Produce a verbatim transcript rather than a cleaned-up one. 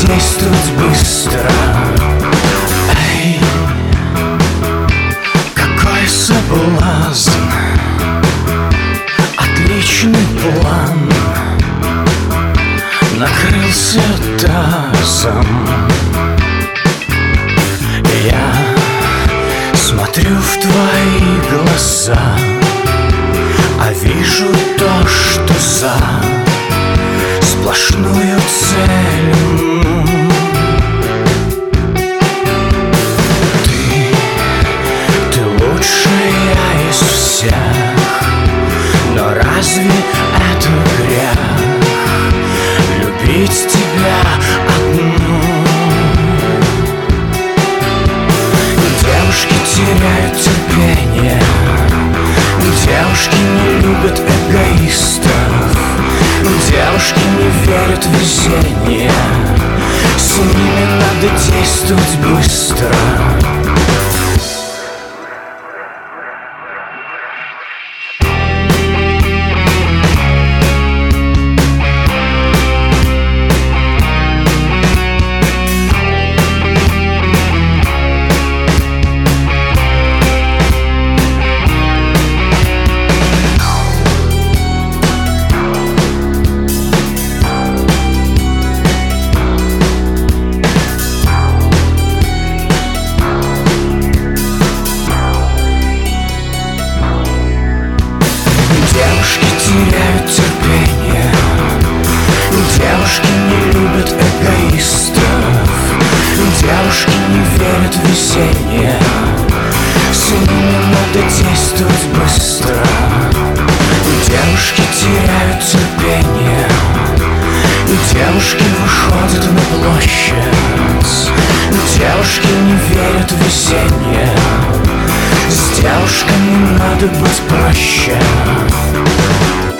действовать быстро. Эй, какой соблазн, отличный план накрылся тазом. Я смотрю в твои глаза, а вижу то, что за сплошную цель. Ты, ты лучшая из всех, но разве это грех любить тебя одну? Девушки теряют терпение, девушки не любят эгоистов, девушки не верят в везение, с ними надо действовать быстро. Девушки теряют терпение, девушки не любят эгоистов, девушки не верят в везение, с ними надо действовать быстро. Девушки теряют терпение, девушки выходят на площадь, девушки не верят в везение, с девушками надо быть проще.